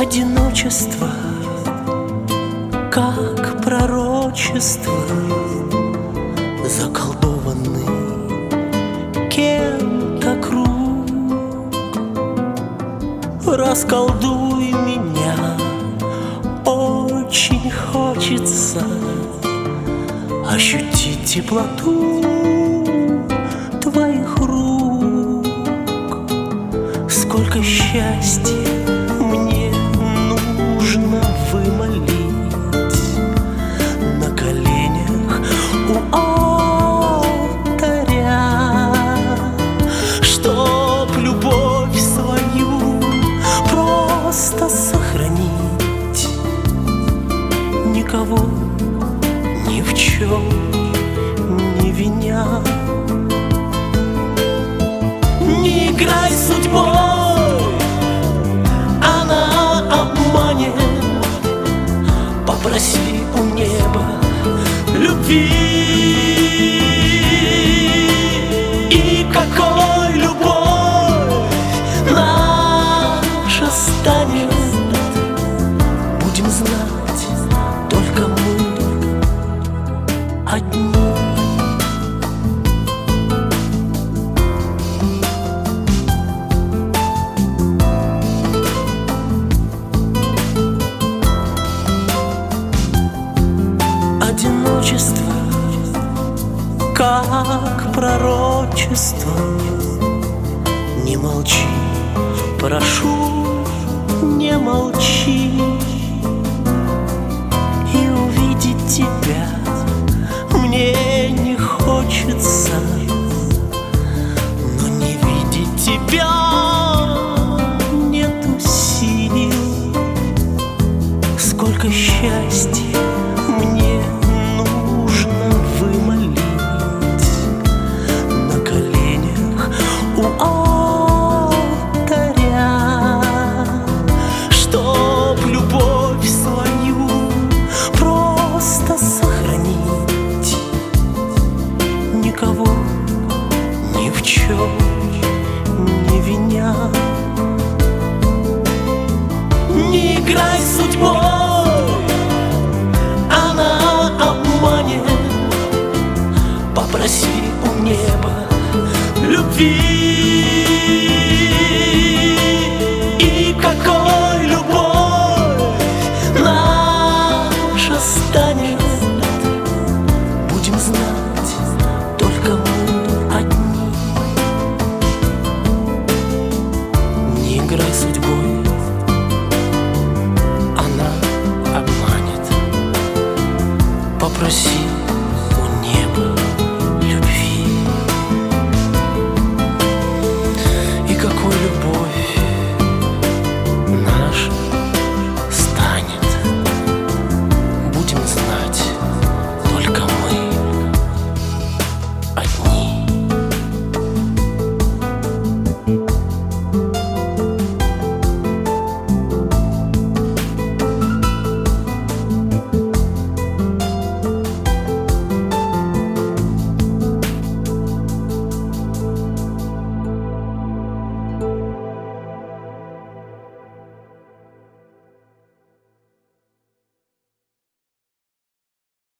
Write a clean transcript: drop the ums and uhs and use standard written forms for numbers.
Одиночество, как пророчество, заколдованный кем-то круг. Расколдуй меня, очень хочется ощутить теплоту твоих рук. Сколько счастья мне нужно вымолить на коленях у алтаря, чтоб любовь свою просто сохранить, никого ни в чем не виня. Не играй с судьбой, она обманет. Попроси у неба любви. И какой любовь наша станет, будем знать только мы одни. Одиночество, как пророчество. Не молчи, прошу, не молчи. И увидеть тебя мне не хочется, но не видеть тебя нету сил. Сколько счастья мне нужно вымолить на коленях у алтаря, чтоб любовь свою просто сохранить, никого ни в чем не виня. Не играй с судьбой, она обманет. Попроси у неба любви.